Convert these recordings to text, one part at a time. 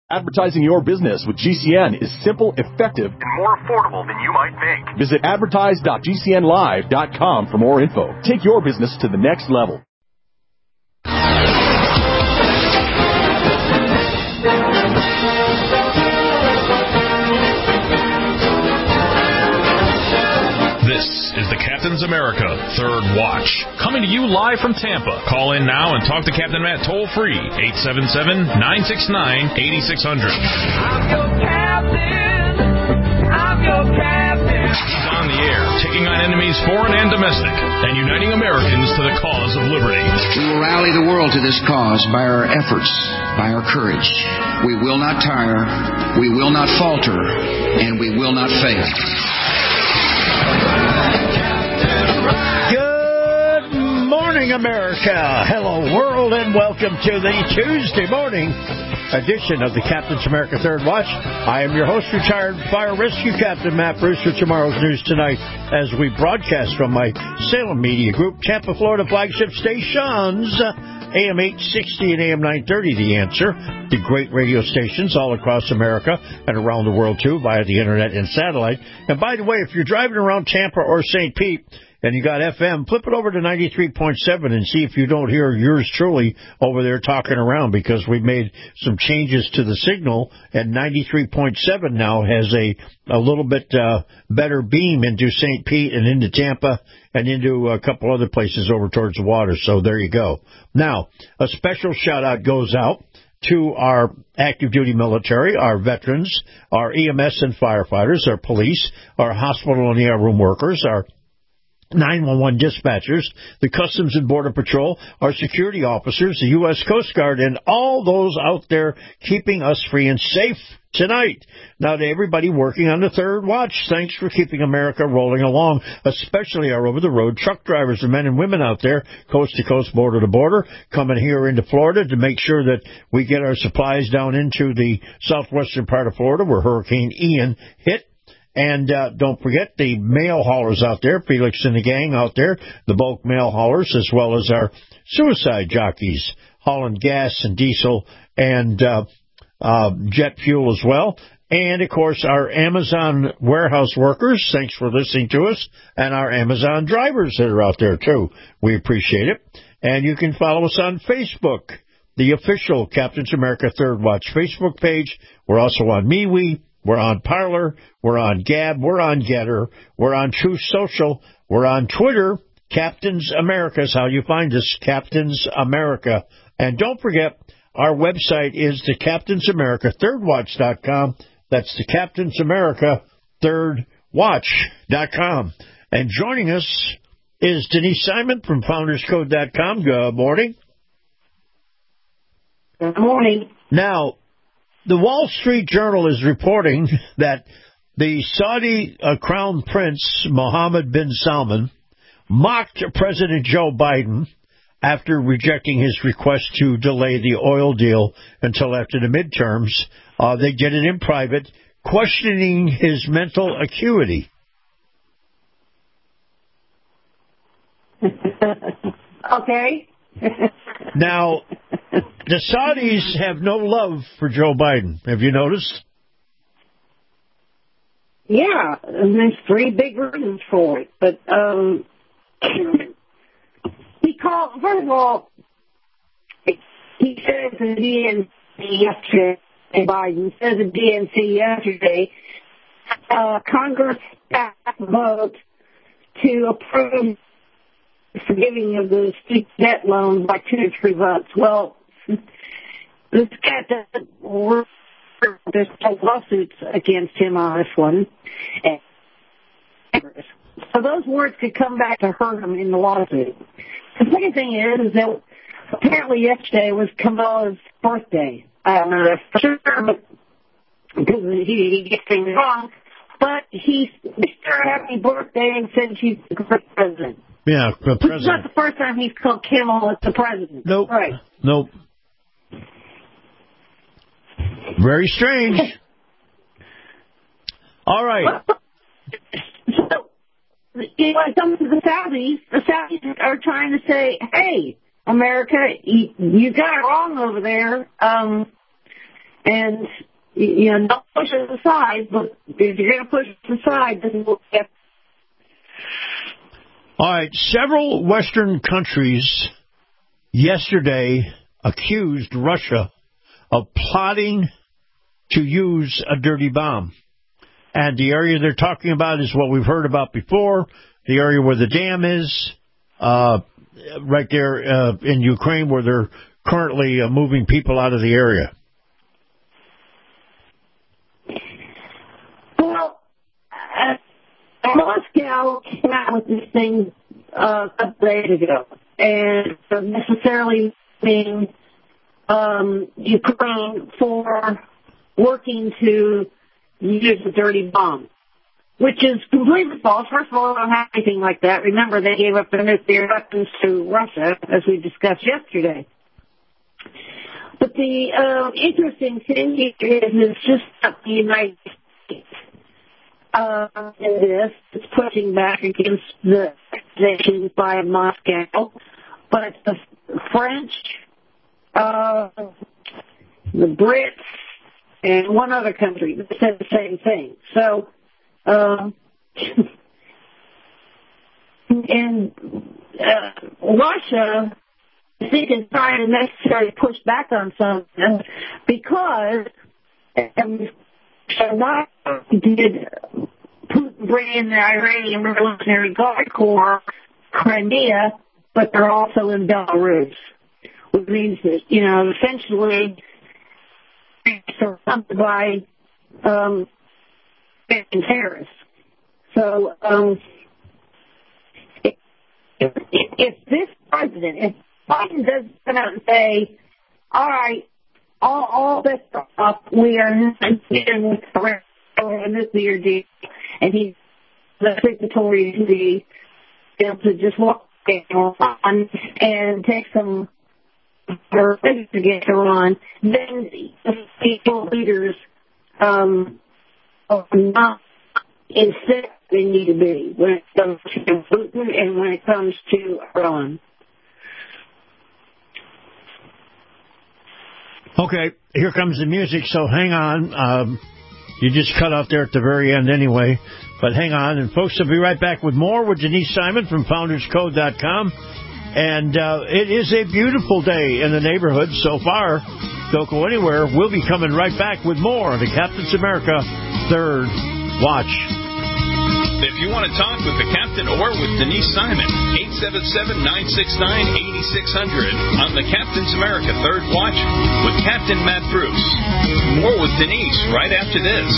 Advertising your business with GCN is simple, effective, and more affordable than you might think. Visit advertise.gcnlive.com for more info. Take your business to the next level. This is the Captain's America Third Watch, coming to you live from Tampa. Call in now and talk to Captain Matt toll-free, 877-969-8600. I'm your captain. I'm your captain. He's on the air, taking on enemies foreign and domestic, and uniting Americans to the cause of liberty. We will rally the world to this cause by our efforts, by our courage. We will not tire, we will not falter, and we will not fail. Good morning, America. Hello, world, and welcome to the Tuesday morning edition of the Captain's America Third Watch. I am your host, retired fire rescue captain Matt Bruce, for tomorrow's news tonight as we broadcast from my Salem Media Group, Tampa, Florida flagship stations, AM 860 and AM 930, The Answer, the great radio stations all across America and around the world, too, via the internet and satellite. And by the way, if you're driving around Tampa or St. Pete and you got FM, flip it over to 93.7 and see if you don't hear yours truly over there talking around, because we've made some changes to the signal, and 93.7 now has a little bit better beam into St. Pete and into Tampa and into a couple other places over towards the water. So there you go. Now, a special shout-out goes out to our active duty military, our veterans, our EMS and firefighters, our police, our hospital and ER room workers, our 911 dispatchers, the Customs and Border Patrol, our security officers, the U.S. Coast Guard, and all those out there keeping us free and safe tonight. Now, to everybody working on the Third Watch, thanks for keeping America rolling along, especially our over-the-road truck drivers and men and women out there, coast to coast, border to border, coming here into Florida to make sure that we get our supplies down into the southwestern part of Florida where Hurricane Ian hit. And don't forget the mail haulers out there, Felix and the gang out there, the bulk mail haulers, as well as our suicide jockeys, hauling gas and diesel and jet fuel as well. And, of course, our Amazon warehouse workers, thanks for listening to us, and our Amazon drivers that are out there, too. We appreciate it. And you can follow us on Facebook, the official Captain's America Third Watch Facebook page. We're also on MeWe. We're on Parler, we're on Gab, we're on Getter, we're on Truth Social, we're on Twitter. Captain's America is how you find us, Captain's America. And don't forget, our website is the Captain's America ThirdWatch.com. That's the Captain's America ThirdWatch.com. And joining us is Denise Simon from FoundersCode.com. Good morning. Good morning. Now, the Wall Street Journal is reporting that the Saudi Crown Prince Mohammed bin Salman mocked President Joe Biden after rejecting his request to delay the oil deal until after the midterms. They did it in private, questioning his mental acuity. Okay. Now, the Saudis have no love for Joe Biden. Have you noticed? Yeah, and there's three big reasons for it. But first of all, he says the DNC yesterday, Biden says the DNC yesterday, Congress passed a vote to approve forgiving of the student debt loan by 2 to 3 votes. Well, this guy doesn't work. There's no lawsuits against him on this one. So those words could come back to hurt him in the lawsuit. The second thing is that apparently yesterday was Kamala's birthday. I don't know that for sure, but because he gets things wrong. But he wished her happy birthday and said she's the great president. Yeah, the president. It's not the first time he's called Kamala the president. Nope. Right. Nope. Very strange. All right. So, some of the Saudis are trying to say, hey, America, you got it wrong over there. And, don't push it aside, but if you're going to push it aside, then we'll get. All right, several Western countries yesterday accused Russia of plotting to use a dirty bomb. And the area they're talking about is what we've heard about before, the area where the dam is, right there in Ukraine, where they're currently moving people out of the area. Well, Moscow came out with this thing a couple days ago, and necessarily being Ukraine for working to use a dirty bomb, which is completely false. First of all, they don't have anything like that. Remember, they gave up their nuclear weapons to Russia, as we discussed yesterday. But the interesting thing here is just that the United States in this is pushing back against the accusations by Moscow, but the French, the Brits, and one other country that said the same thing. So, and Russia, I think, is trying to necessarily push back on something because not did Putin bring in the Iranian Revolutionary Guard Corps, Crimea, but they're also in Belarus, which means that, essentially surrounded by terrorists. So if this president, if Biden does come out and say, all right, all this stuff, we are not dealing with a nuclear deal, and he's the signatory to be able to just walk on and take some against Iran, then the people leaders are not in step they need to be when it comes to Putin and when it comes to Iran. Okay, here comes the music, so hang on. You just cut off there at the very end anyway, but hang on. And folks, will be right back with more with Denise Simon from FoundersCode.com. And it is a beautiful day in the neighborhood so far. Don't go anywhere. We'll be coming right back with more of the Captain's America Third Watch. If you want to talk with the Captain or with Denise Simon, 877-969-8600 on the Captain's America Third Watch with Captain Matt Bruce. More with Denise right after this.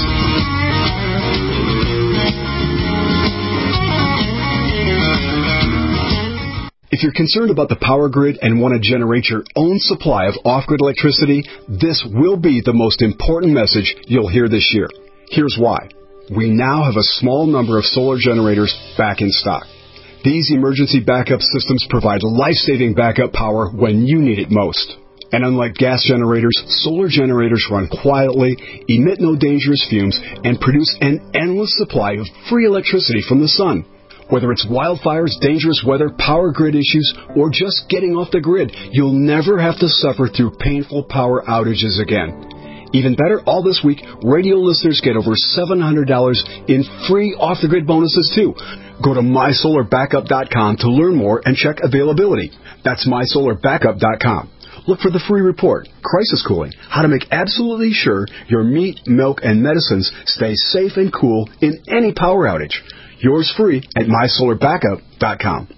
If you're concerned about the power grid and want to generate your own supply of off-grid electricity, this will be the most important message you'll hear this year. Here's why. We now have a small number of solar generators back in stock. These emergency backup systems provide life-saving backup power when you need it most. And unlike gas generators, solar generators run quietly, emit no dangerous fumes, and produce an endless supply of free electricity from the sun. Whether it's wildfires, dangerous weather, power grid issues, or just getting off the grid, you'll never have to suffer through painful power outages again. Even better, all this week, radio listeners get over $700 in free off-the-grid bonuses, too. Go to MySolarBackup.com to learn more and check availability. That's MySolarBackup.com. Look for the free report, Crisis Cooling, how to make absolutely sure your meat, milk, and medicines stay safe and cool in any power outage. Yours free at MySolarBackup.com.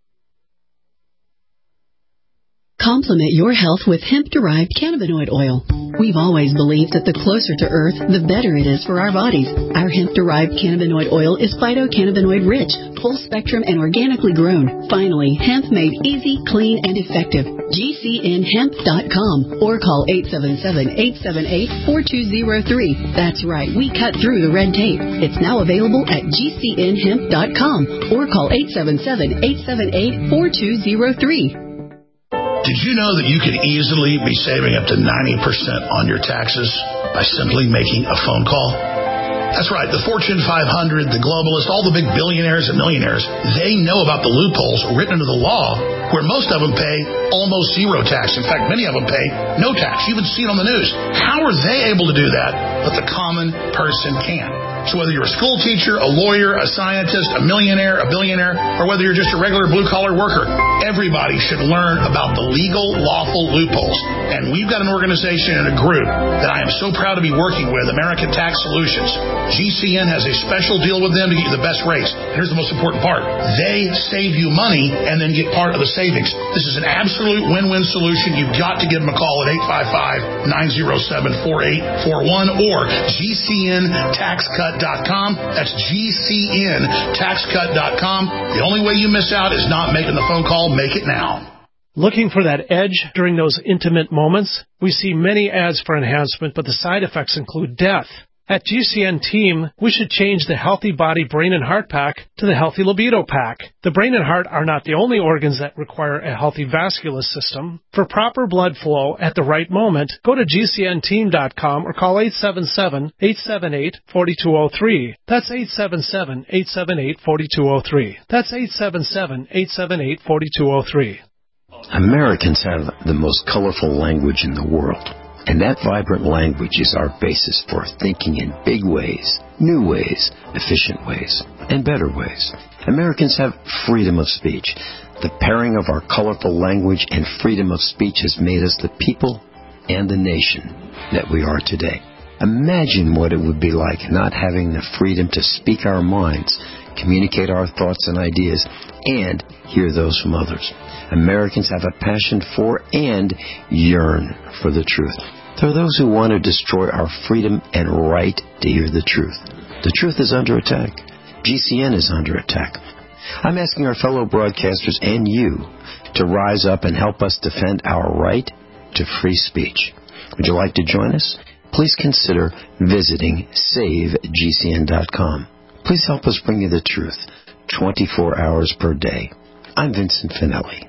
Complement your health with hemp-derived cannabinoid oil. We've always believed that the closer to Earth, the better it is for our bodies. Our hemp-derived cannabinoid oil is phytocannabinoid-rich, full-spectrum, and organically grown. Finally, hemp made easy, clean, and effective. GCNhemp.com or call 877-878-4203. That's right, we cut through the red tape. It's now available at GCNhemp.com or call 877-878-4203. Did you know that you can easily be saving up to 90% on your taxes by simply making a phone call? That's right. The Fortune 500, the globalists, all the big billionaires and millionaires, they know about the loopholes written into the law where most of them pay almost zero tax. In fact, many of them pay no tax. You even see it on the news. How are they able to do that, but the common person can't? So whether you're a school teacher, a lawyer, a scientist, a millionaire, a billionaire, or whether you're just a regular blue-collar worker, everybody should learn about the legal, lawful loopholes. And we've got an organization and a group that I am so proud to be working with, American Tax Solutions. GCN has a special deal with them to get you the best rates. Here's the most important part. They save you money and then get part of the savings. This is an absolute win-win solution. You've got to give them a call at 855-907-4841 or GCNTaxCut.com. That's GCNTaxCut.com. The only way you miss out is not making the phone call. Make it now. Looking for that edge during those intimate moments? We see many ads for enhancement, but the side effects include death. At GCN Team, we should change the Healthy Body, Brain, and Heart Pack to the Healthy Libido Pack. The brain and heart are not the only organs that require a healthy vascular system. For proper blood flow at the right moment, go to GCNteam.com or call 877-878-4203. That's 877-878-4203. That's 877-878-4203. Americans have the most colorful language in the world. And that vibrant language is our basis for thinking in big ways, new ways, efficient ways, and better ways. Americans have freedom of speech. The pairing of our colorful language and freedom of speech has made us the people and the nation that we are today. Imagine what it would be like not having the freedom to speak our minds, communicate our thoughts and ideas, and hear those from others. Americans have a passion for and yearn for the truth. There are those who want to destroy our freedom and right to hear the truth. The truth is under attack. GCN is under attack. I'm asking our fellow broadcasters and you to rise up and help us defend our right to free speech. Would you like to join us? Please consider visiting SaveGCN.com. Please help us bring you the truth 24 hours per day. I'm Vincent Finelli.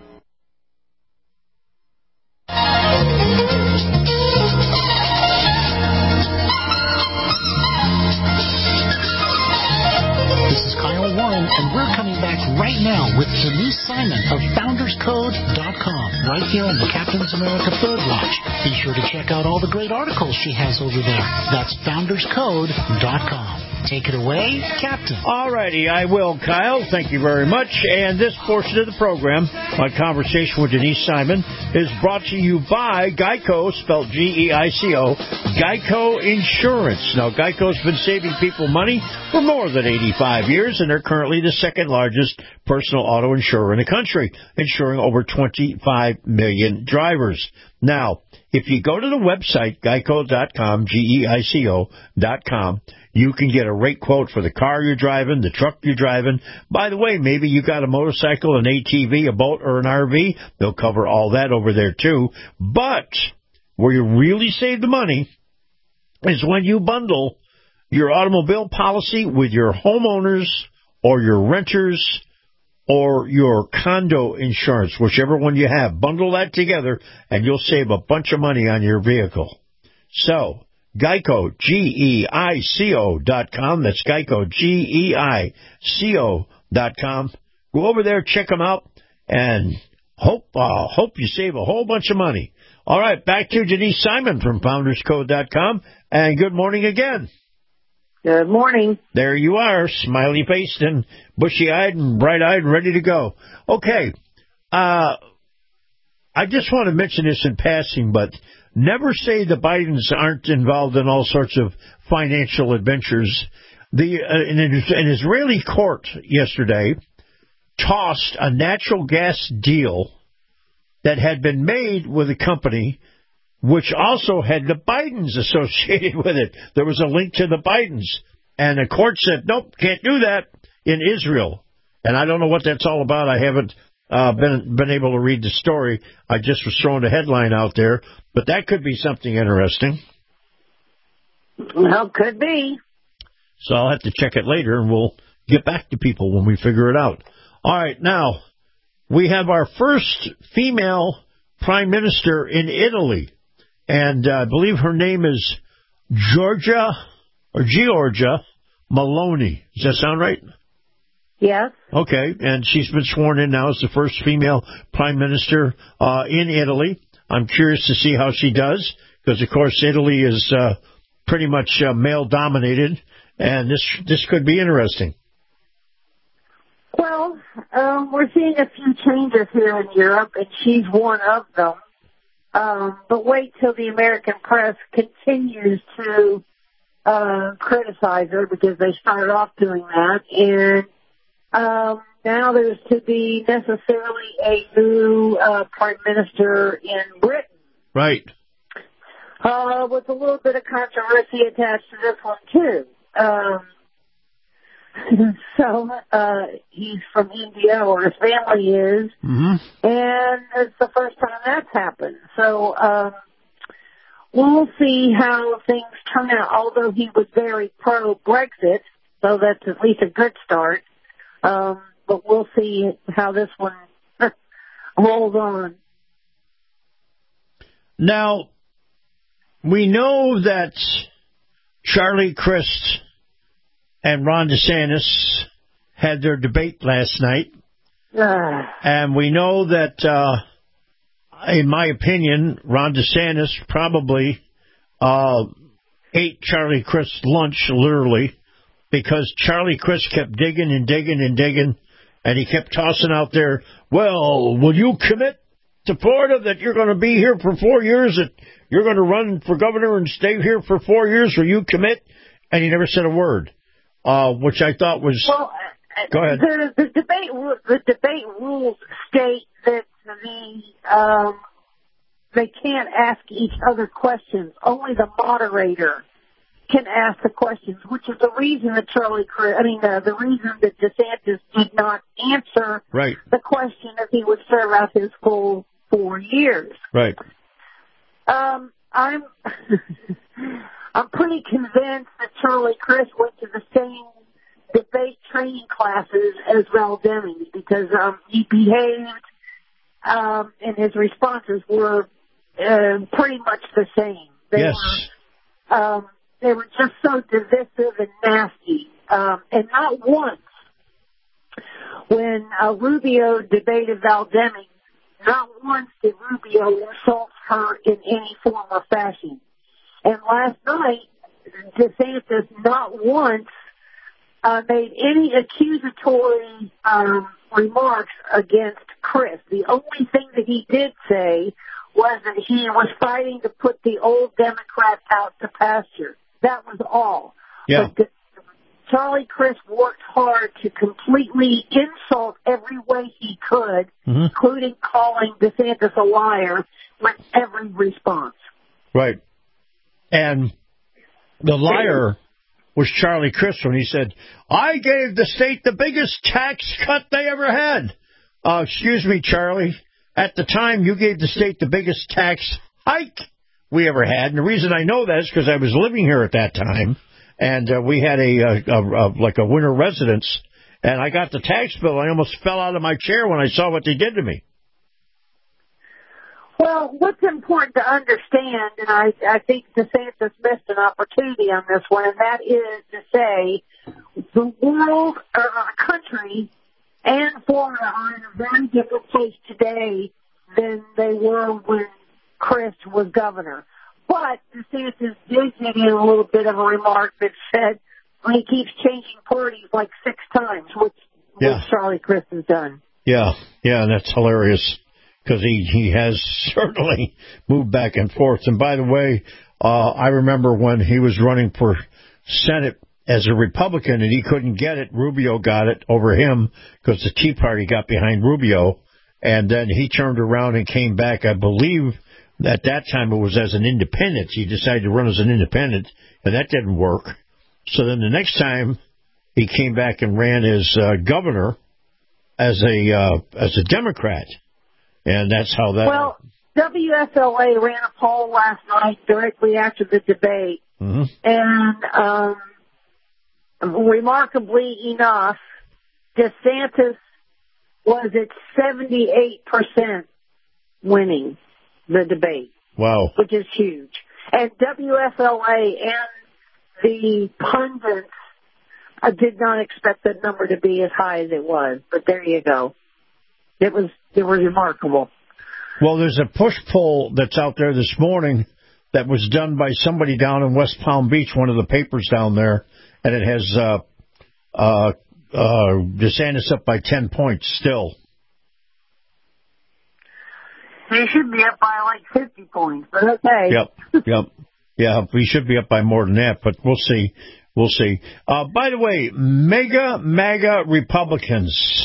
This is Kyle Warren, and we're coming back right now with Denise Simon of FoundersCode.com, right here on the Captain's America Third Watch. Be sure to check out all the great articles she has over there. That's FoundersCode.com. Take it away, Captain. All righty, I will, Kyle. Thank you very much. And this portion of the program, my conversation with Denise Simon, is brought to you by Geico, spelled G-E-I-C-O, Geico Insurance. Now, Geico's been saving people money for more than 85 years, and they're currently the second largest personal auto insurer in the country, insuring over 25 million drivers. Now, if you go to the website, geico.com, Geico.com, you can get a rate quote for the car you're driving, the truck you're driving. By the way, maybe you got a motorcycle, an ATV, a boat, or an RV. They'll cover all that over there, too. But where you really save the money is when you bundle your automobile policy with your homeowners or your renters or your condo insurance, whichever one you have. Bundle that together, and you'll save a bunch of money on your vehicle. So, Geico, Geico.com. That's Geico, Geico.com. Go over there, check them out, and hope you save a whole bunch of money. All right, back to Denise Simon from FoundersCode.com, and good morning again. Good morning. There you are, smiley-faced and bushy-eyed and bright-eyed, ready to go. Okay, I just want to mention this in passing, but never say the Bidens aren't involved in all sorts of financial adventures. An Israeli court yesterday tossed a natural gas deal that had been made with a company which also had the Bidens associated with it. There was a link to the Bidens. And the court said, nope, can't do that in Israel. And I don't know what that's all about. I haven't been able to read the story. I just was throwing a headline out there. But that could be something interesting. Well, could be. So I'll have to check it later, and we'll get back to people when we figure it out. All right, now, we have our first female prime minister in Italy. And I believe her name is Giorgia Maloney. Does that sound right? Yes. Okay, and she's been sworn in now as the first female prime minister in Italy. I'm curious to see how she does, because, of course, Italy is pretty much male-dominated, and this could be interesting. Well, we're seeing a few changes here in Europe, and she's one of them. But wait till the American press continues to criticize her, because they started off doing that, and now there's to be necessarily a new prime minister in Britain. Right. With a little bit of controversy attached to this one, too. So he's from India, or his family is, and it's the first time that's happened. So we'll see how things turn out, although he was very pro-Brexit, so that's at least a good start. But we'll see how this one rolls on. Now, we know that Charlie Crist and Ron DeSantis had their debate last night. And we know that, in my opinion, Ron DeSantis probably ate Charlie Crist's lunch, literally, because Charlie Crist kept digging and digging and digging, and he kept tossing out there, well, will you commit to Florida that you're going to be here for 4 years, that you're going to run for governor and stay here for 4 years? Will you commit? And he never said a word, which I thought was... Well, go ahead. The debate rules state that they can't ask each other questions. Only the moderator can ask the questions, which is the reason that the reason that DeSantis did not answer the question if he would serve out his full 4 years. Right. I'm pretty convinced that Charlie Crist went to the same debate training classes as Val Demings, because he behaved and his responses were pretty much the same. They were just so divisive and nasty. And not once, when Rubio debated Val Demings, not once did Rubio insult her in any form or fashion. And last night, DeSantis not once made any accusatory remarks against Crist. The only thing that he did say was that he was fighting to put the old Democrat out to pasture. That was all. Yeah. But Charlie Crist worked hard to completely insult every way he could, including calling DeSantis a liar with every response. Right. And the liar was Charlie Crist when he said, I gave the state the biggest tax cut they ever had. Excuse me, Charlie. At the time, you gave the state the biggest tax hike we ever had. And the reason I know that is because I was living here at that time, and we had a winter residence, and I got the tax bill. I almost fell out of my chair when I saw what they did to me. Well, what's important to understand, and I think DeSantis missed an opportunity on this one, and that is to say the world, or our country, and Florida are in a very different place today than they were when Crist was governor. But DeSantis did get in a little bit of a remark that said, well, he keeps changing parties like 6 times, which Charlie Crist has done. Yeah, that's hilarious, because he has certainly moved back and forth. And by the way, I remember when he was running for Senate as a Republican and he couldn't get it, Rubio got it over him because the Tea Party got behind Rubio. And then he turned around and came back, I believe, at that time it was as an independent. He decided to run as an independent, and that didn't work. So then the next time he came back and ran as governor as a Democrat, and that's how that. Well, WSLA ran a poll last night directly after the debate, and remarkably enough, DeSantis was at 78% winning the debate. Wow. Which is huge. And WSLA and the pundits I did not expect that number to be as high as it was, but there you go. It was remarkable. Well, there's a push-pull that's out there this morning that was done by somebody down in West Palm Beach, one of the papers down there, and it has DeSantis up by 10 points still. He should be up by like 50 points, but okay. Yep. Yeah, we should be up by more than that, but we'll see. By the way, MAGA Republicans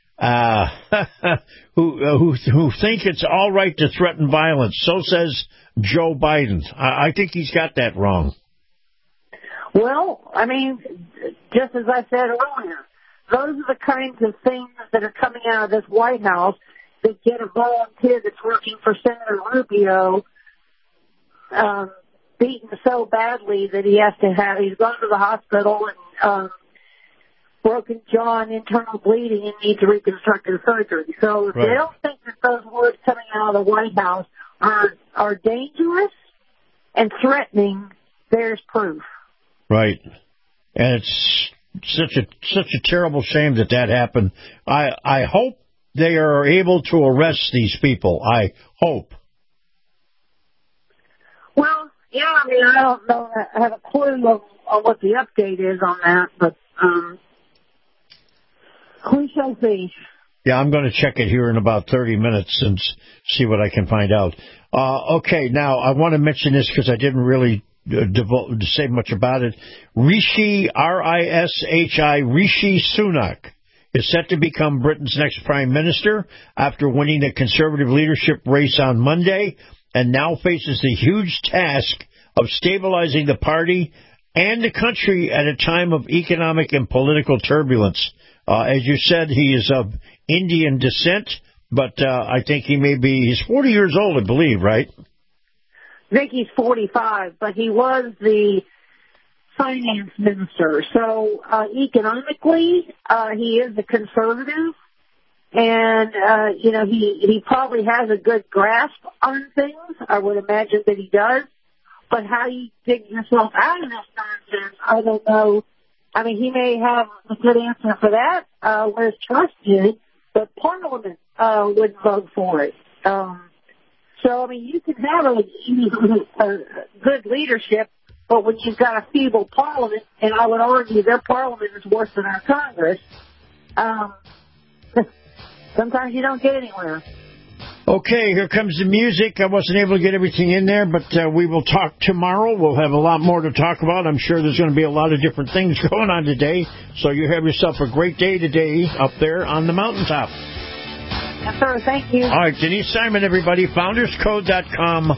who think it's all right to threaten violence. So says Joe Biden. I think he's got that wrong. Well, I mean, just as I said earlier, those are the kinds of things that are coming out of this White House that get a volunteer that's working for Senator Rubio beaten so badly that he's gone to the hospital and broken jaw and internal bleeding and needs reconstructive surgery. So if they don't think that those words coming out of the White House are dangerous and threatening, there's proof. Right. And it's such a terrible shame that happened. I hope they are able to arrest these people. I hope. Well, yeah, I mean, I don't know. I have a clue on what the update is on that, but we shall see. Yeah, I'm going to check it here in about 30 minutes and see what I can find out. Okay, now I want to mention this because I didn't really say much about it. Rishi, R-I-S-H-I, Rishi Sunak is set to become Britain's next prime minister after winning the Conservative leadership race on Monday, and now faces the huge task of stabilizing the party and the country at a time of economic and political turbulence. As you said, he is of Indian descent, but I think he's 40 years old, I believe, right? I think he's 45, but he was the finance minister. So economically, he is a conservative, and he probably has a good grasp on things. I would imagine that he does. But how you dig yourself out of this nonsense, I don't know. I mean, he may have a good answer for that, where his trust is, but Parliament would vote for it. So, I mean, you can have a good leadership, but when you've got a feeble Parliament, and I would argue their Parliament is worse than our Congress, sometimes you don't get anywhere. Okay, here comes the music. I wasn't able to get everything in there, but we will talk tomorrow. We'll have a lot more to talk about. I'm sure there's going to be a lot of different things going on today, so you have yourself a great day today up there on the mountaintop. Yes, sir. Thank you. All right, Denise Simon, everybody, FoundersCode.com,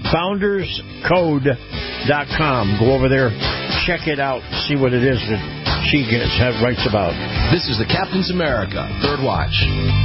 FoundersCode.com. Go over there, check it out, see what it is that she writes about. This is the Captain's America Third Watch.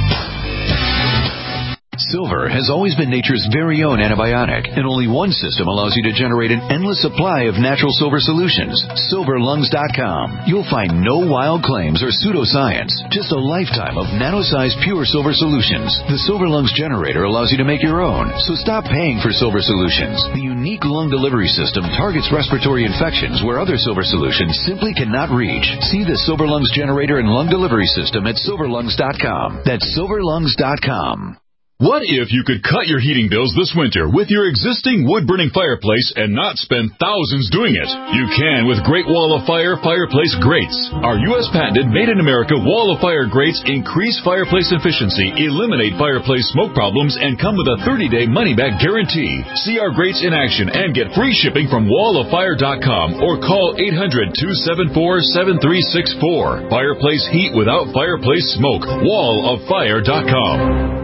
Silver has always been nature's very own antibiotic, and only one system allows you to generate an endless supply of natural silver solutions. SilverLungs.com. You'll find no wild claims or pseudoscience, just a lifetime of nano-sized pure silver solutions. The Silver Lungs generator allows you to make your own, so stop paying for silver solutions. The unique lung delivery system targets respiratory infections where other silver solutions simply cannot reach. See the Silver Lungs generator and lung delivery system at SilverLungs.com. That's SilverLungs.com. What if you could cut your heating bills this winter with your existing wood-burning fireplace and not spend thousands doing it? You can with Great Wall of Fire fireplace grates. Our U.S. patented made-in-America Wall of Fire grates increase fireplace efficiency, eliminate fireplace smoke problems, and come with a 30-day money-back guarantee. See our grates in action and get free shipping from walloffire.com or call 800-274-7364. Fireplace heat without fireplace smoke. walloffire.com.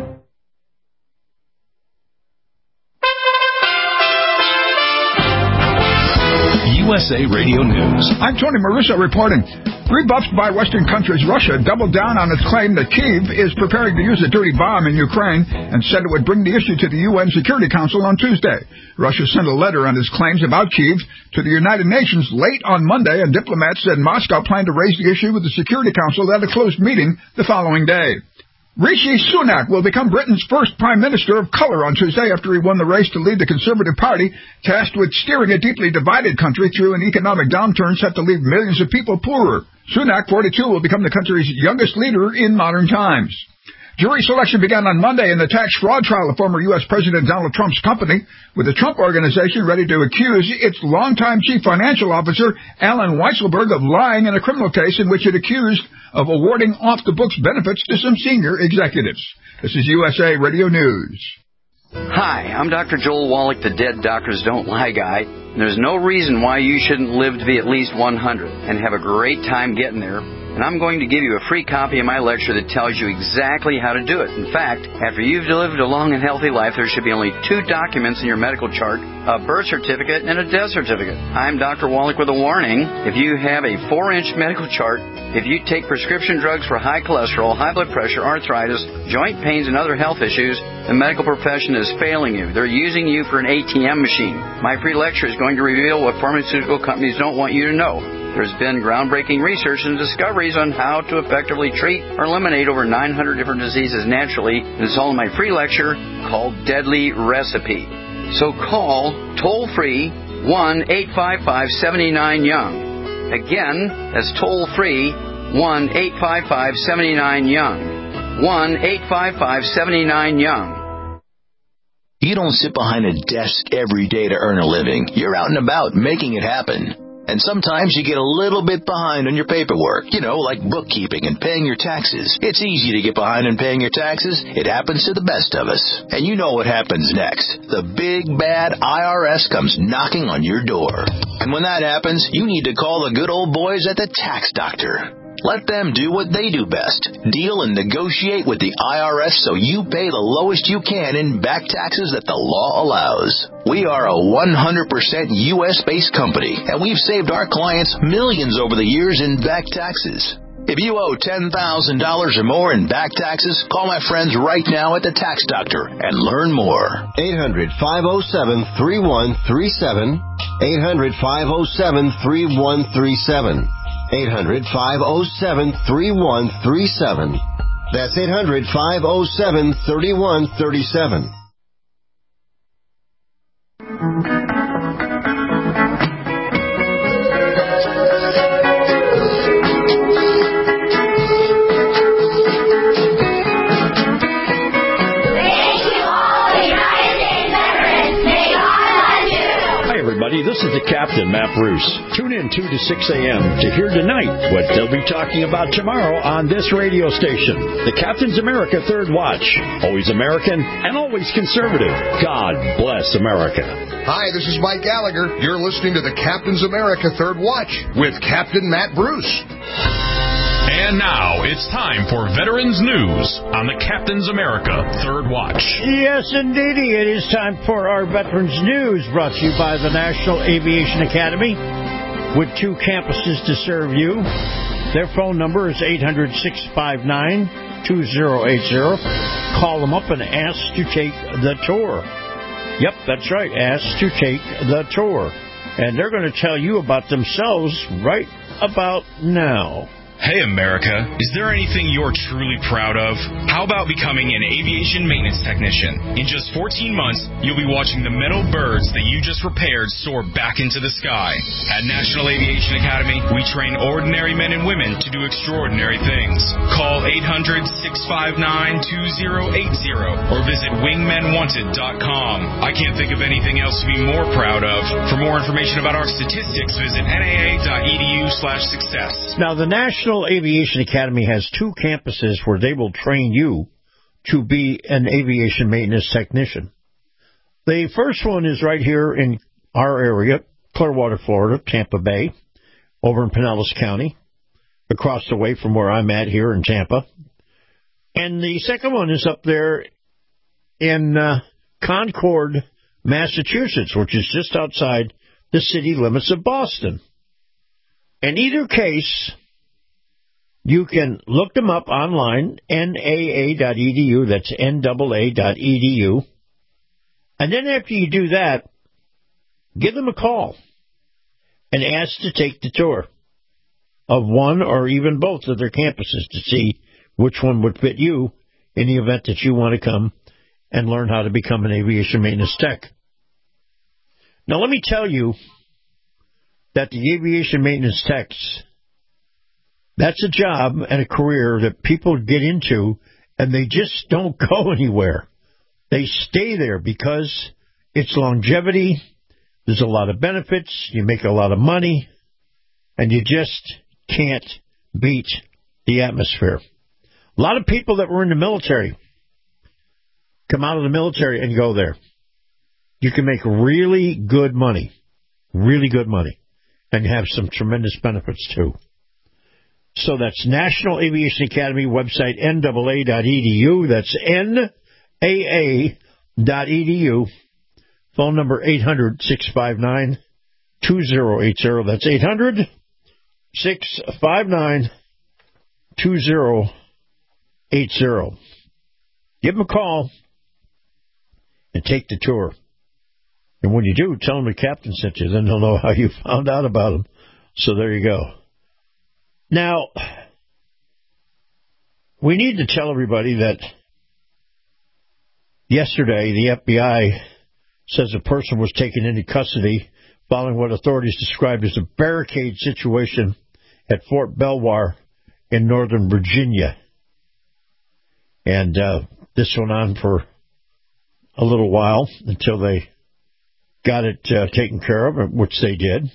USA Radio News. I'm Tony Marissa reporting. Rebuffed by Western countries, Russia doubled down on its claim that Kyiv is preparing to use a dirty bomb in Ukraine and said it would bring the issue to the UN Security Council on Tuesday. Russia sent a letter on its claims about Kyiv to the United Nations late on Monday, and diplomats said Moscow planned to raise the issue with the Security Council at a closed meeting the following day. Rishi Sunak will become Britain's first Prime Minister of colour on Tuesday after he won the race to lead the Conservative Party, tasked with steering a deeply divided country through an economic downturn set to leave millions of people poorer. Sunak, 42, will become the country's youngest leader in modern times. Jury selection began on Monday in the tax fraud trial of former U.S. President Donald Trump's company, with the Trump Organization ready to accuse its longtime chief financial officer, Alan Weisselberg, of lying in a criminal case in which it accused of awarding off-the-books benefits to some senior executives. This is USA Radio News. Hi, I'm Dr. Joel Wallach, the Dead Doctors Don't Lie guy. There's no reason why you shouldn't live to be at least 100 and have a great time getting there. And I'm going to give you a free copy of my lecture that tells you exactly how to do it. In fact, after you've lived a long and healthy life, there should be only 2 documents in your medical chart, a birth certificate and a death certificate. I'm Dr. Wallach with a warning. If you have a 4-inch medical chart, if you take prescription drugs for high cholesterol, high blood pressure, arthritis, joint pains, and other health issues, the medical profession is failing you. They're using you for an ATM machine. My free lecture is going to reveal what pharmaceutical companies don't want you to know. There's been groundbreaking research and discoveries on how to effectively treat or eliminate over 900 different diseases naturally, and it's all in my free lecture called Deadly Recipe. So call toll-free 1-855-79-YOUNG. Again, that's toll-free 1-855-79-YOUNG. 1-855-79-YOUNG. You don't sit behind a desk every day to earn a living. You're out and about making it happen. And sometimes you get a little bit behind on your paperwork, like bookkeeping and paying your taxes. It's easy to get behind on paying your taxes. It happens to the best of us. And you know what happens next. The big, bad IRS comes knocking on your door. And when that happens, you need to call the good old boys at the Tax Doctor. Let them do what they do best. Deal and negotiate with the IRS so you pay the lowest you can in back taxes that the law allows. We are a 100% U.S.-based company, and we've saved our clients millions over the years in back taxes. If you owe $10,000 or more in back taxes, call my friends right now at the Tax Doctor and learn more. 800-507-3137. 800-507-3137. 800-507-3137. That's 800-507-3137. This is the Captain, Matt Bruce. Tune in 2 to 6 a.m. to hear tonight what they'll be talking about tomorrow on this radio station. The Captain's America Third Watch. Always American and always conservative. God bless America. Hi, this is Mike Gallagher. You're listening to the Captain's America Third Watch with Captain Matt Bruce. And now it's time for Veterans News on the Captain's America Third Watch. Yes, indeedy. It is time for our Veterans News, brought to you by the National Aviation Academy, with 2 campuses to serve you. Their phone number is 800-659-2080. Call them up and ask to take the tour. Yep, that's right. Ask to take the tour. And they're going to tell you about themselves right about now. Hey, America, is there anything you're truly proud of? How about becoming an aviation maintenance technician? In just 14 months, you'll be watching the metal birds that you just repaired soar back into the sky. At National Aviation Academy, we train ordinary men and women to do extraordinary things. Call 800-659-2080 or visit wingmenwanted.com. I can't think of anything else to be more proud of. For more information about our statistics, visit naa.edu/success. Now, the National Aviation Academy has 2 campuses where they will train you to be an aviation maintenance technician. The first one is right here in our area, Clearwater, Florida, Tampa Bay, over in Pinellas County, across the way from where I'm at here in Tampa. And the second one is up there in Concord, Massachusetts, which is just outside the city limits of Boston. In either case, you can look them up online, naa.edu, that's NAA.edu. And then after you do that, give them a call and ask to take the tour of one or even both of their campuses to see which one would fit you in the event that you want to come and learn how to become an aviation maintenance tech. Now, let me tell you that the aviation maintenance techs, that's a job and a career that people get into, and they just don't go anywhere. They stay there because it's longevity, there's a lot of benefits, you make a lot of money, and you just can't beat the atmosphere. A lot of people that were in the military come out of the military and go there. You can make really good money, and have some tremendous benefits too. So that's National Aviation Academy website, NAA.edu. That's NAA.edu. Phone number 800-659-2080. That's 800-659-2080. Give them a call and take the tour. And when you do, tell them the captain sent you. Then they'll know how you found out about them. So there you go. Now, we need to tell everybody that yesterday the FBI says a person was taken into custody following what authorities described as a barricade situation at Fort Belvoir in Northern Virginia. And this went on for a little while until they got it taken care of, which they did.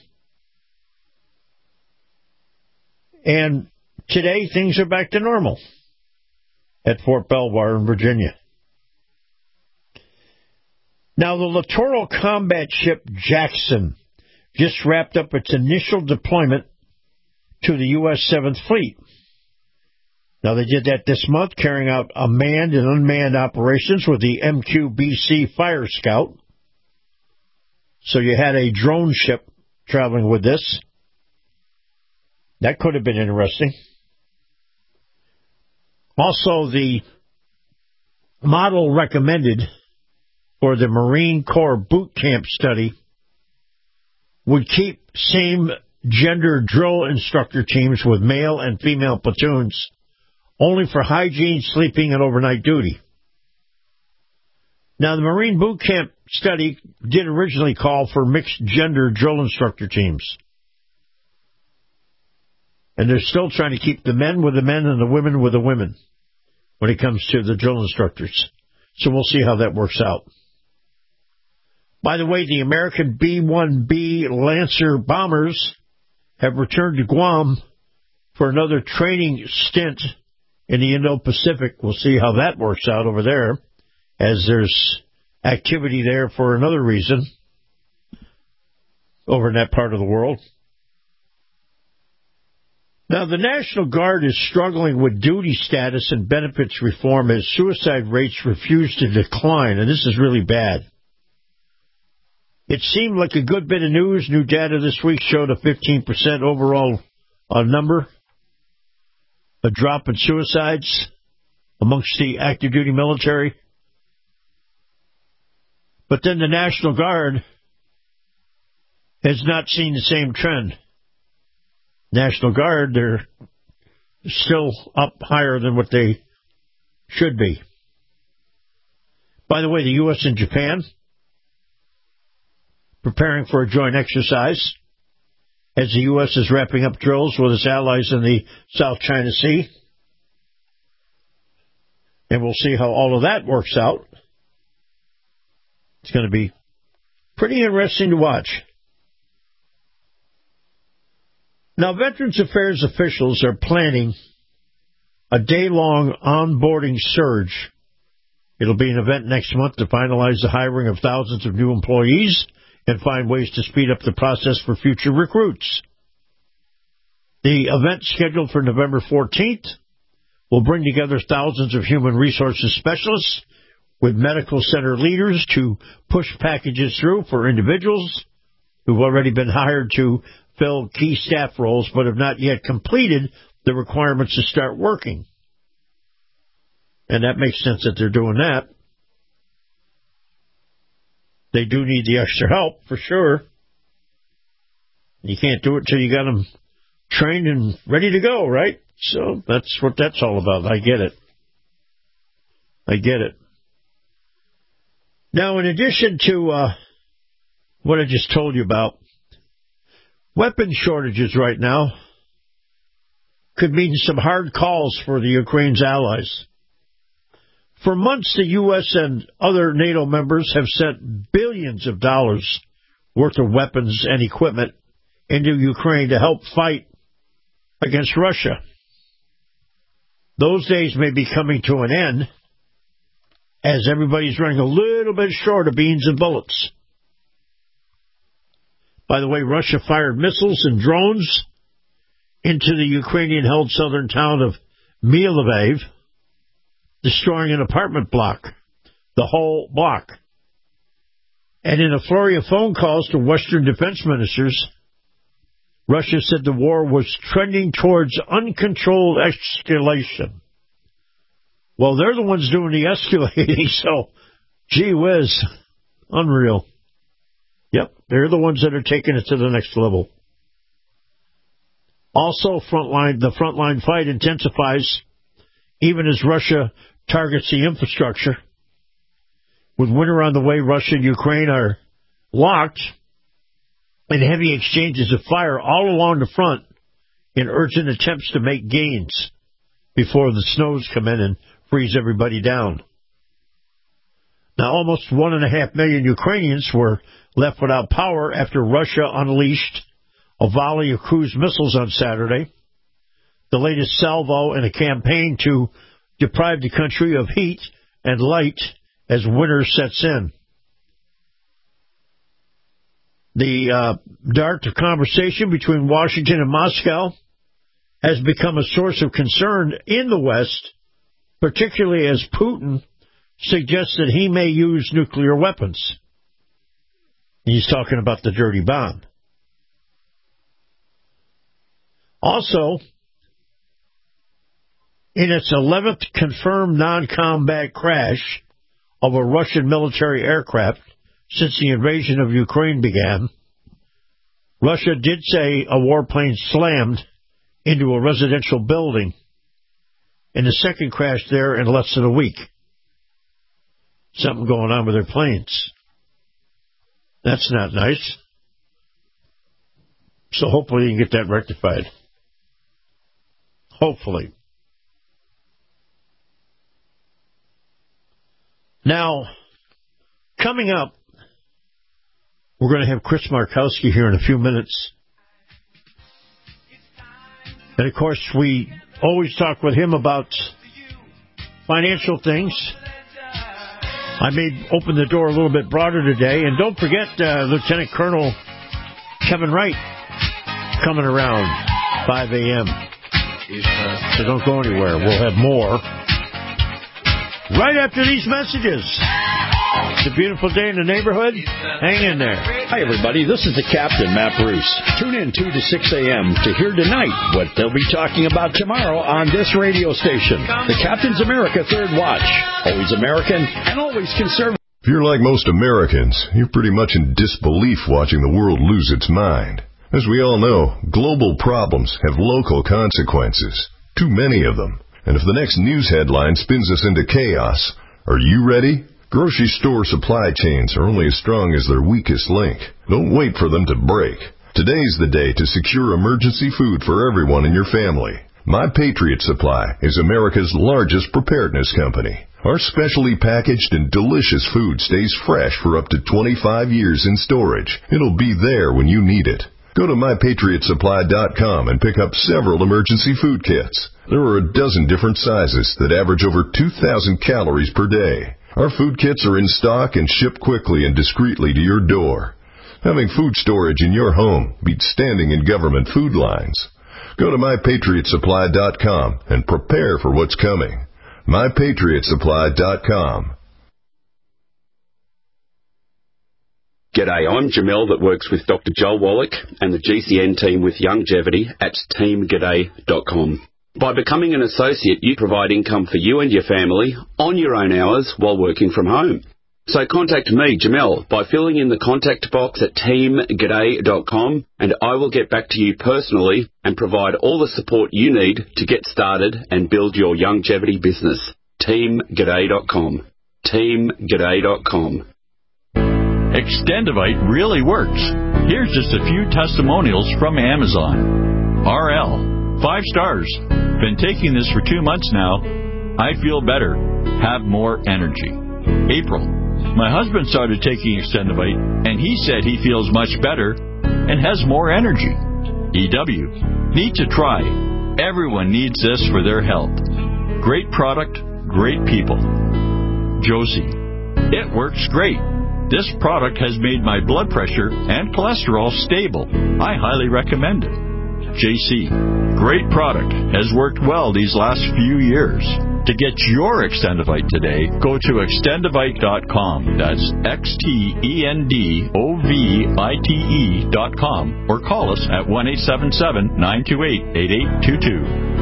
And today things are back to normal at Fort Belvoir in Virginia. Now, the Littoral Combat Ship Jackson just wrapped up its initial deployment to the U.S. 7th Fleet. Now, they did that this month, carrying out manned and unmanned operations with the MQBC Fire Scout. So you had a drone ship traveling with this. That could have been interesting. Also, the model recommended for the Marine Corps boot camp study would keep same-gender drill instructor teams with male and female platoons only for hygiene, sleeping, and overnight duty. Now, the Marine boot camp study did originally call for mixed-gender drill instructor teams. And they're still trying to keep the men with the men and the women with the women when it comes to the drill instructors. So we'll see how that works out. By the way, the American B-1B Lancer bombers have returned to Guam for another training stint in the Indo-Pacific. We'll see how that works out over there, as there's activity there for another reason over in that part of the world. Now, the National Guard is struggling with duty status and benefits reform as suicide rates refuse to decline, and this is really bad. It seemed like a good bit of news. New data this week showed a 15% overall number, a drop in suicides amongst the active duty military. But then the National Guard has not seen the same trend. National Guard, they're still up higher than what they should be. By the way, the U.S. and Japan preparing for a joint exercise as the U.S. is wrapping up drills with its allies in the South China Sea. And we'll see how all of that works out. It's going to be pretty interesting to watch. Now, Veterans Affairs officials are planning a day-long onboarding surge. It'll be an event next month to finalize the hiring of thousands of new employees and find ways to speed up the process for future recruits. The event, scheduled for November 14th, will bring together thousands of human resources specialists with medical center leaders to push packages through for individuals who've already been hired to fill key staff roles but have not yet completed the requirements to start working. And that makes sense that they're doing that. They do need the extra help, for sure. You can't do it till you got them trained and ready to go, right? So that's what that's all about. I get it. I get it. Now, in addition to what I just told you about, weapon shortages right now could mean some hard calls for the Ukraine's allies. For months, the U.S. and other NATO members have sent billions of dollars worth of weapons and equipment into Ukraine to help fight against Russia. Those days may be coming to an end as everybody's running a little bit short of beans and bullets. By the way, Russia fired missiles and drones into the Ukrainian-held southern town of Mykolaiv, destroying an apartment block, the whole block. And in a flurry of phone calls to Western defense ministers, Russia said the war was trending towards uncontrolled escalation. Well, they're the ones doing the escalating, so gee whiz, unreal. Yep, they're the ones that are taking it to the next level. Also, the frontline fight intensifies even as Russia targets the infrastructure. With winter on the way, Russia and Ukraine are locked in heavy exchanges of fire all along the front in urgent attempts to make gains before the snows come in and freeze everybody down. Now, almost 1.5 million Ukrainians were left without power after Russia unleashed a volley of cruise missiles on Saturday, the latest salvo in a campaign to deprive the country of heat and light as winter sets in. The dart of conversation between Washington and Moscow has become a source of concern in the West, particularly as Putin suggests that he may use nuclear weapons. He's talking about the dirty bomb. Also, in its 11th confirmed non-combat crash of a Russian military aircraft since the invasion of Ukraine began, Russia did say a warplane slammed into a residential building in the second crash there in less than a week. Something going on with their planes. That's not nice. So hopefully you can get that rectified. Hopefully. Now, coming up, we're going to have Chris Markowski here in a few minutes. And, of course, we always talk with him about financial things. I may open the door a little bit broader today. And don't forget Lieutenant Colonel Kevin Wright coming around 5 a.m. So don't go anywhere. We'll have more right after these messages. It's a beautiful day in the neighborhood. Hang in there. Hi, everybody. This is the Captain, Matt Bruce. Tune in 2 to 6 a.m. to hear tonight what they'll be talking about tomorrow on this radio station. The Captain's America Third Watch. Always American and always conservative. If you're like most Americans, you're pretty much in disbelief watching the world lose its mind. As we all know, global problems have local consequences. Too many of them. And if the next news headline spins us into chaos, are you ready? Grocery store supply chains are only as strong as their weakest link. Don't wait for them to break. Today's the day to secure emergency food for everyone in your family. My Patriot Supply is America's largest preparedness company. Our specially packaged and delicious food stays fresh for up to 25 years in storage. It'll be there when you need it. Go to MyPatriotSupply.com and pick up several emergency food kits. There are a dozen different sizes that average over 2,000 calories per day. Our food kits are in stock and ship quickly and discreetly to your door. Having food storage in your home beats standing in government food lines. Go to MyPatriotSupply.com and prepare for what's coming. MyPatriotSupply.com. G'day, I'm Jamel that works with Dr. Joel Wallach and the GCN team with Longevity at teamg'day.com. By becoming an associate, you provide income for you and your family on your own hours while working from home. So contact me, Jamel, by filling in the contact box at teamg'day.com, and I will get back to you personally and provide all the support you need to get started and build your longevity business. teamg'day.com. teamg'day.com. Extendivite really works. Here's just a few testimonials from Amazon. RL, 5 stars. Been taking this for 2 months now. I feel better. Have more energy. April, my husband started taking Extendivite, and he said he feels much better and has more energy. EW, need to try. Everyone needs this for their health. Great product, great people. Josie, it works great. This product has made my blood pressure and cholesterol stable. I highly recommend it. JC, great product. Has worked well these last few years. To get your Extendivite today, go to extendivite.com. That's XTENDOVITE.com or call us at 1-877-928-8822.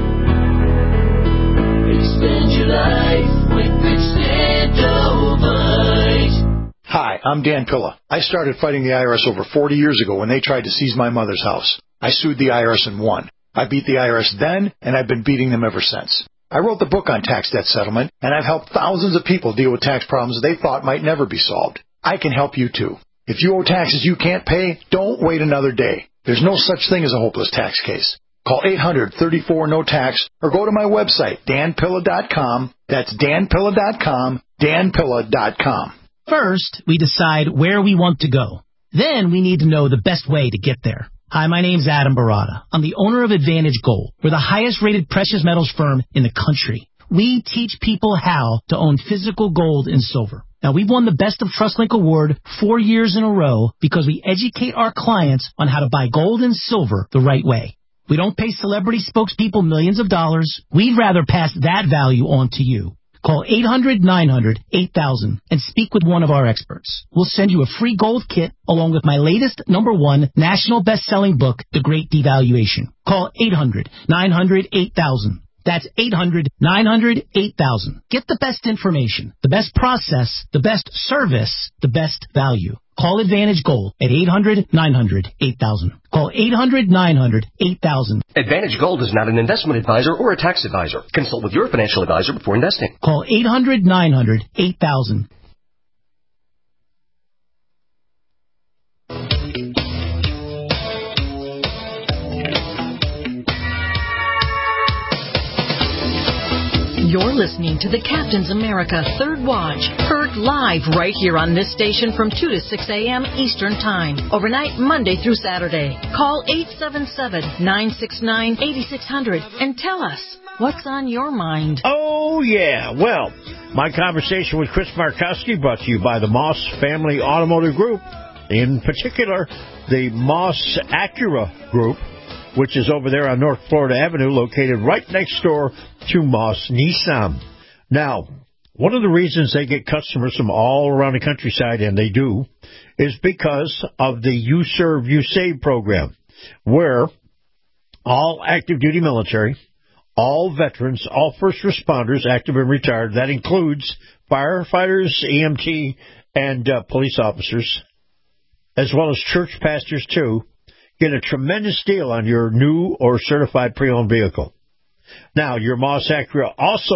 Extend your life with Extendivite. Hi, I'm Dan Pilla. I started fighting the IRS over 40 years ago when they tried to seize my mother's house. I sued the IRS and won. I beat the IRS then, and I've been beating them ever since. I wrote the book on tax debt settlement, and I've helped thousands of people deal with tax problems they thought might never be solved. I can help you too. If you owe taxes you can't pay, don't wait another day. There's no such thing as a hopeless tax case. Call 800-34-NO-TAX or go to my website, danpilla.com. That's danpilla.com, danpilla.com. First, we decide where we want to go. Then we need to know the best way to get there. Hi, my name's Adam Barada. I'm the owner of Advantage Gold. We're the highest-rated precious metals firm in the country. We teach people how to own physical gold and silver. Now, we've won the Best of TrustLink Award 4 years in a row because we educate our clients on how to buy gold and silver the right way. We don't pay celebrity spokespeople millions of dollars. We'd rather pass that value on to you. Call 800-900-8000 and speak with one of our experts. We'll send you a free gold kit along with my latest #1 national best-selling book, The Great Devaluation. Call 800-900-8000. That's 800-900-8000. Get the best information, the best process, the best service, the best value. Call Advantage Gold at 800-900-8000. Call 800-900-8000. Advantage Gold is not an investment advisor or a tax advisor. Consult with your financial advisor before investing. Call 800-900-8000. You're listening to the Captain's America Third Watch, heard live right here on this station from 2 to 6 a.m. Eastern Time, overnight Monday through Saturday. Call 877-969-8600 and tell us what's on your mind. Oh, yeah. Well, my conversation with Chris Markowski brought to you by the Moss Family Automotive Group, in particular, the Moss Acura Group, which is over there on North Florida Avenue, located right next door to Moss Nissan. Now, one of the reasons they get customers from all around the countryside, and they do, is because of the You Serve, You Save program, where all active duty military, all veterans, all first responders, active and retired, that includes firefighters, EMT, and police officers, as well as church pastors, too, get a tremendous deal on your new or certified pre-owned vehicle. Now, your Moss Acura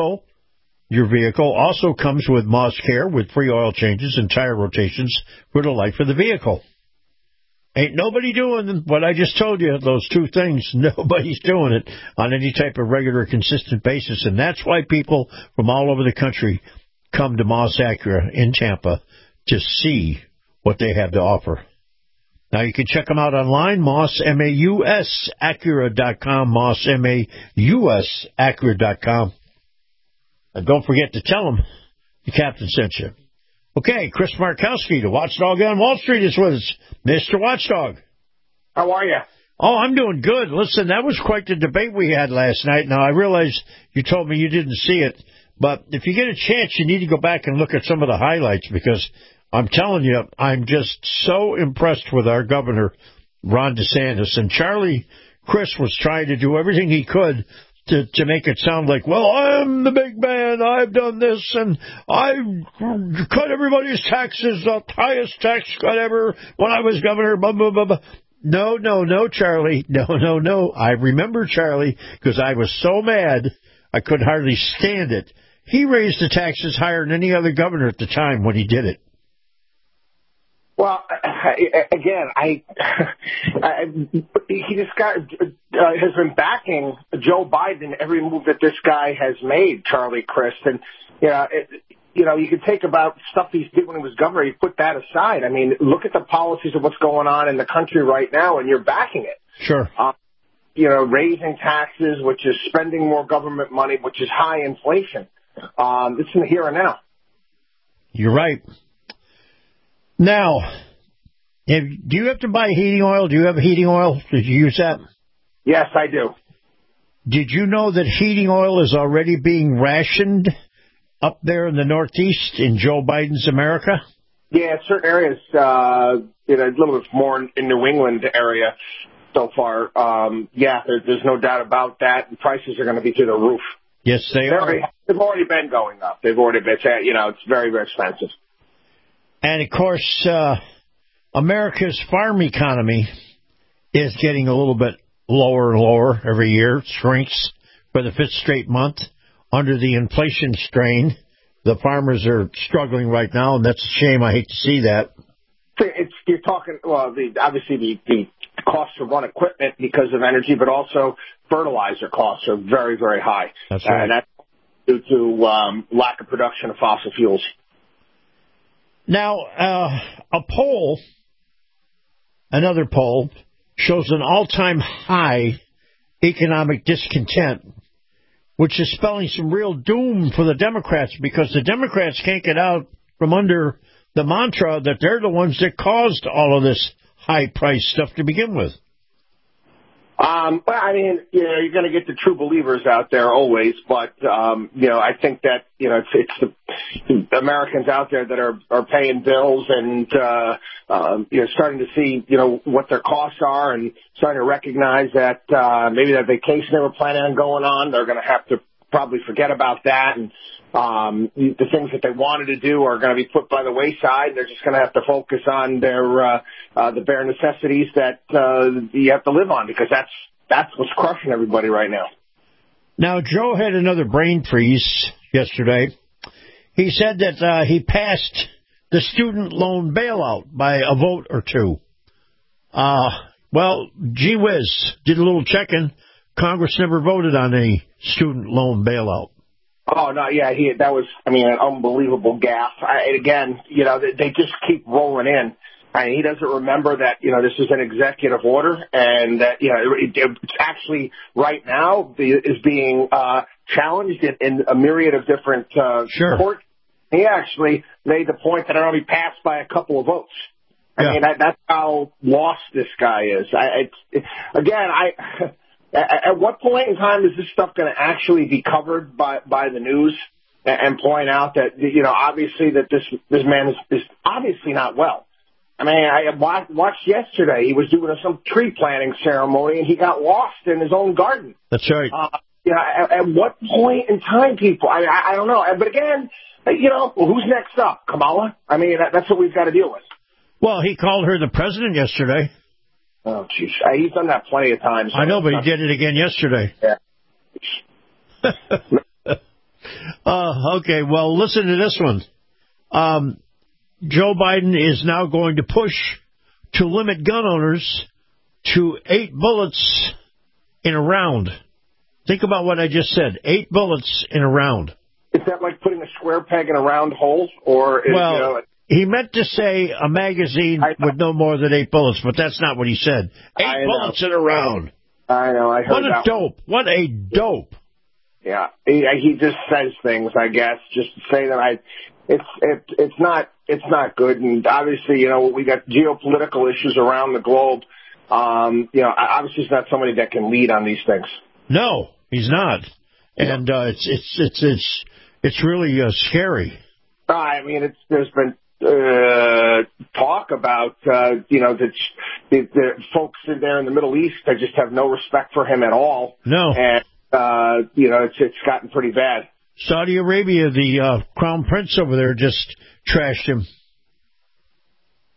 your vehicle also comes with Moss Care with free oil changes and tire rotations for the life of the vehicle. Ain't nobody doing what I just told you, those two things. Nobody's doing it on any type of regular, consistent basis, and that's why people from all over the country come to Moss Acura in Tampa to see what they have to offer. Now, you can check them out online, Moss, M-A-U-S, Acura.com, Moss, M-A-U-S, Acura.com. And don't forget to tell them the captain sent you. Okay, Chris Markowski, the Watchdog on Wall Street, is with us. Mr. Watchdog. How are you? Oh, I'm doing good. Listen, that was quite the debate we had last night. Now, I realize you told me you didn't see it, but if you get a chance, you need to go back and look at some of the highlights, because I'm telling you, I'm just so impressed with our governor, Ron DeSantis. And Charlie Crist was trying to do everything he could to make it sound like, well, I'm the big man, I've done this, and I've cut everybody's taxes, the highest tax cut ever when I was governor, blah, blah, blah, blah. No, Charlie. No. I remember Charlie, because I was so mad I could hardly stand it. he raised the taxes higher than any other governor at the time when he did it. Well, again, he just has been backing Joe Biden in every move that this guy has made, Charlie Crist. And, you can take about stuff he's did when he was governor, you put that aside. I mean, look at the policies of what's going on in the country right now, and you're backing it. Sure. Raising taxes, which is spending more government money, which is high inflation. It's in the here and now. You're right. Now, do you have to buy heating oil? Do you have heating oil? Did you use that? Yes, I do. Did you know that heating oil is already being rationed up there in the Northeast in Joe Biden's America? Yeah, certain areas, a little bit more in New England area so far. There's no doubt about that. And prices are going to be through the roof. Yes, they are. They've already been going up. They've already been, it's very, very expensive. And, of course, America's farm economy is getting a little bit lower and lower every year. It shrinks for the fifth straight month under the inflation strain. The farmers are struggling right now, and that's a shame. I hate to see that. You're talking, obviously the costs to run equipment because of energy, but also fertilizer costs are very, very high. That's right. And that's due to lack of production of fossil fuels. Now, another poll, shows an all-time high economic discontent, which is spelling some real doom for the Democrats because the Democrats can't get out from under the mantra that they're the ones that caused all of this high-price stuff to begin with. You're going to get the true believers out there always, but, I think that, it's the Americans out there that are paying bills and, starting to see, what their costs are and starting to recognize that, maybe that vacation they were planning on going on, they're going to have to probably forget about that. And, the things that they wanted to do are going to be put by the wayside. They're just going to have to focus on their the bare necessities that you have to live on because that's what's crushing everybody right now. Now, Joe had another brain freeze yesterday. He said that he passed the student loan bailout by a vote or two. Gee whiz, did a little checking. Congress never voted on any student loan bailout. Oh, no, yeah, that was, an unbelievable gaffe. They just keep rolling in. He doesn't remember that, this is an executive order and that, it's actually right now is being challenged in a myriad of different courts. He actually made the point that it only passed by a couple of votes. That's how lost this guy is. At what point in time is this stuff going to actually be covered by the news and point out that, obviously that this man is obviously not well? I watched yesterday. He was doing some tree planting ceremony and he got lost in his own garden. That's right. At what point in time, people? I don't know. But again, who's next up? Kamala? That's what we've got to deal with. Well, he called her the president yesterday. Oh, jeez. He's done that plenty of times. I know, but he did it again yesterday. Yeah. Okay, well, listen to this one. Joe Biden is now going to push to limit gun owners to 8 bullets in a round. Think about what I just said. 8 bullets in a round. Is that like putting a square peg in a round hole? He meant to say a magazine with no more than 8 bullets, but that's not what he said. 8 bullets in a round. I know. I heard what a dope. What a dope. Yeah. He just says things, I guess, just to say that it's not good. And obviously, we got geopolitical issues around the globe. Obviously he's not somebody that can lead on these things. No, he's not. And it's really scary. There's been talk about, the folks in there in the Middle East that just have no respect for him at all. No. And, it's gotten pretty bad. Saudi Arabia, the crown prince over there just trashed him.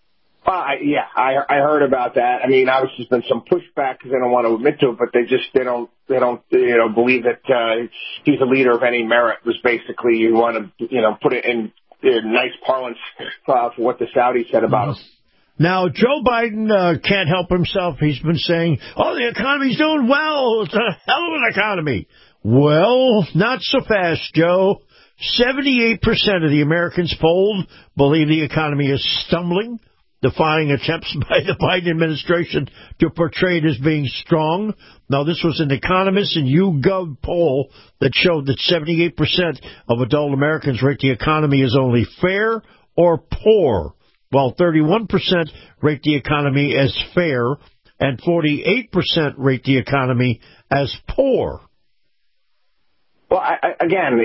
I heard about that. I mean, obviously there's been some pushback because they don't want to admit to it, but they don't believe that he's a leader of any merit. Was basically you want to put it in nice parlance for what the Saudis said about him. Now, Joe Biden can't help himself. He's been saying, the economy's doing well. It's a hell of an economy. Well, not so fast, Joe. 78% of the Americans polled believe the economy is stumbling, defying attempts by the Biden administration to portray it as being strong. Now, this was an Economist and YouGov poll that showed that 78% of adult Americans rate the economy as only fair or poor, while 31% rate the economy as fair and 48% rate the economy as poor. Well, again,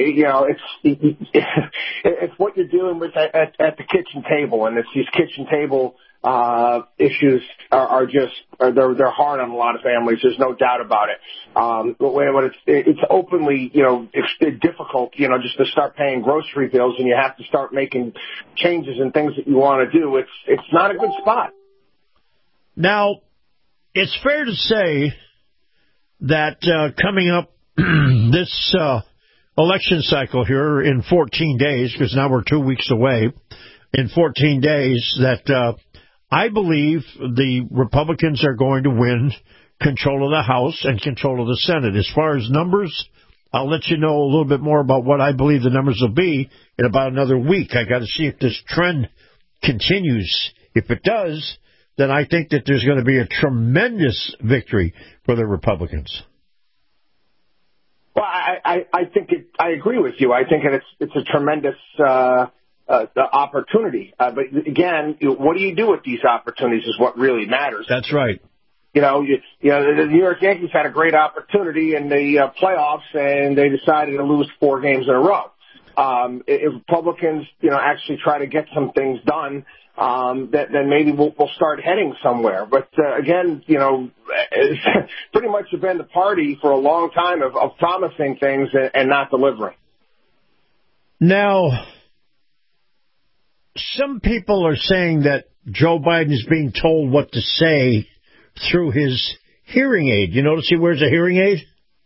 it's what you're dealing with at the kitchen table, and it's these kitchen table issues they're hard on a lot of families. There's no doubt about it. But it's openly, it's difficult, just to start paying grocery bills, and you have to start making changes and things that you want to do. It's not a good spot. Now, it's fair to say that coming up this election cycle here in 14 days, because now we're 2 weeks away, in 14 days, that I believe the Republicans are going to win control of the House and control of the Senate. As far as numbers, I'll let you know a little bit more about what I believe the numbers will be in about another week. I got to see if this trend continues. If it does, then I think that there's going to be a tremendous victory for the Republicans. Well, I think I agree with you. I think it's a tremendous opportunity. But again, what do you do with these opportunities is what really matters. That's right. The New York Yankees had a great opportunity in the playoffs, and they decided to lose 4 games in a row. If Republicans, actually try to get some things done, then maybe we'll start heading somewhere. But again, it's pretty much been the party for a long time of promising things and not delivering. Now, some people are saying that Joe Biden is being told what to say through his hearing aid. You notice he wears a hearing aid?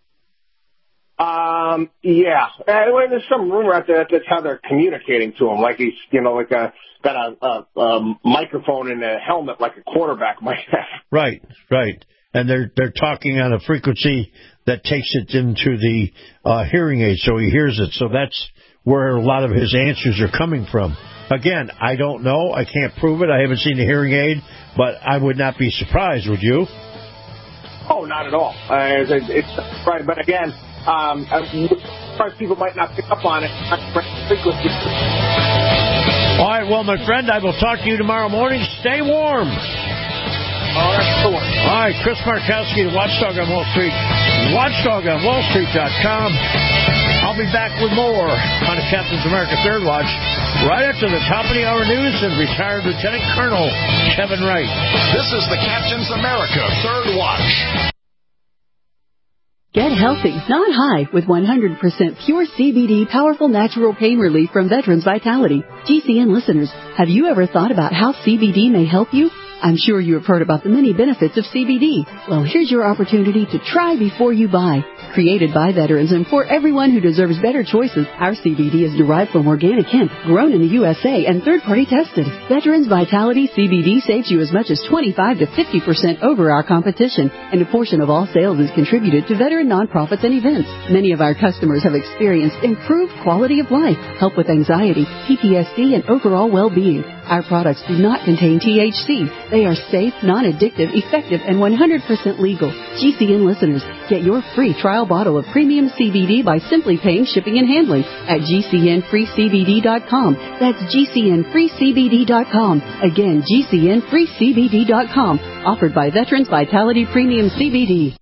Yeah. There's some rumor out there that that's how they're communicating to him, like he's, got a microphone in a helmet like a quarterback might have. Right. And they're talking on a frequency that takes it into the hearing aid, so he hears it. So that's where a lot of his answers are coming from. Again, I don't know. I can't prove it. I haven't seen the hearing aid, but I would not be surprised, would you? Oh, not at all. It's right. But again, people might not pick up on it. All right, well, my friend, I will talk to you tomorrow morning. Stay warm. All right, Chris Markowski, the Watchdog on Wall Street, watchdogonwallstreet.com. I'll be back with more on the Captain's America Third Watch right after the top of the hour news and retired Lieutenant Colonel Kevin Wright. This is the Captain's America Third Watch. Get healthy, not high, with 100% pure CBD powerful natural pain relief from Veterans Vitality. GCN listeners, have you ever thought about how CBD may help you? I'm sure you have heard about the many benefits of CBD. Well, here's your opportunity to try before you buy. Created by veterans and for everyone who deserves better choices, our CBD is derived from organic hemp, grown in the USA, and third-party tested. Veterans Vitality CBD saves you as much as 25 to 50% over our competition, and a portion of all sales is contributed to veteran nonprofits and events. Many of our customers have experienced improved quality of life, help with anxiety, PTSD, and overall well-being. Our products do not contain THC. They are safe, non-addictive, effective, and 100% legal. GCN listeners, get your free trial bottle of premium CBD by simply paying shipping and handling at GCNFreeCBD.com. That's GCNFreeCBD.com. Again, GCNFreeCBD.com. Offered by Veterans Vitality Premium CBD.